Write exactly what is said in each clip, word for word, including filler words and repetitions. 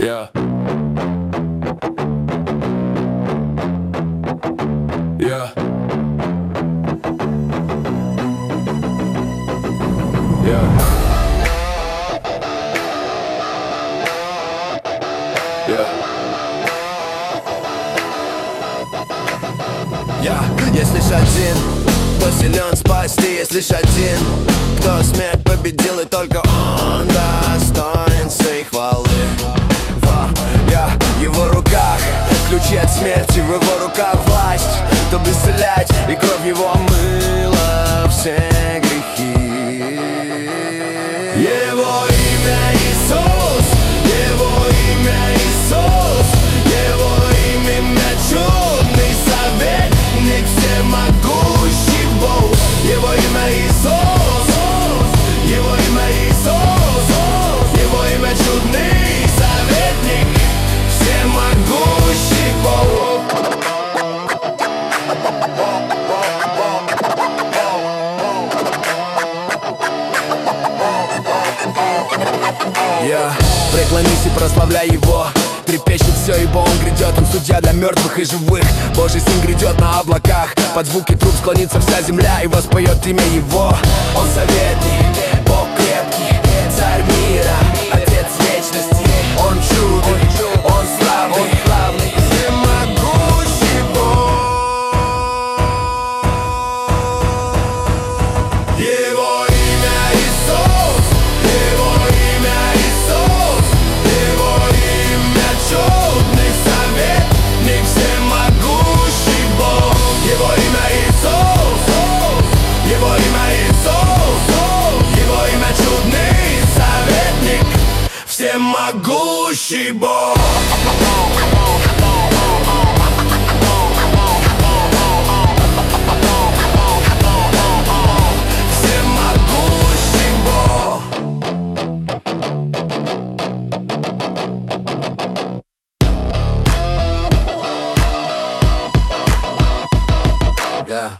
Yeah. Yeah. Yeah. Yeah. Я, есть лишь один, кто силен спасти, есть лишь один, кто смерть победил, и только он достоин своей хвалы. Я в его руках, ключи от смерти, в его руках власть, чтобы исцелять, и кровь его омыла все грехи. Его имя Иисус, его имя Иисус, его имя чудный советник, всемогущий Бог. Его имя Иисус, его имя Иисус, его имя чудный советник, всемогущий Бог. Я преклонись и прославляй его. Трепещет все, ибо он грядет, он судья для мертвых и живых. Божий сын грядет на облаках, под звуки труб склонится вся земля и воспоет имя его. Он советник, Бог крепкий, царь мира, Отец вечности. Он чудный, он славный, всемогущий Бог. Его имя Иисус, его имя Иисус, его имя чудный советник, всемогущий Бог. Его имя Иисус, его имя Иисус, его имя чудный советник, всемогущий Бог. Всемогущий Бог. Yeah.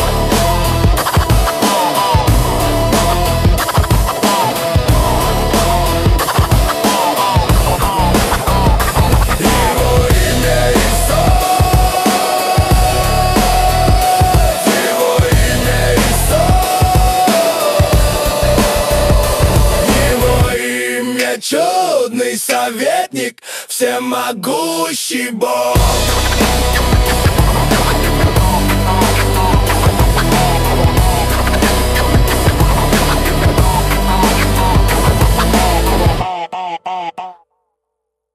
Чудный советник, всемогущий Бог.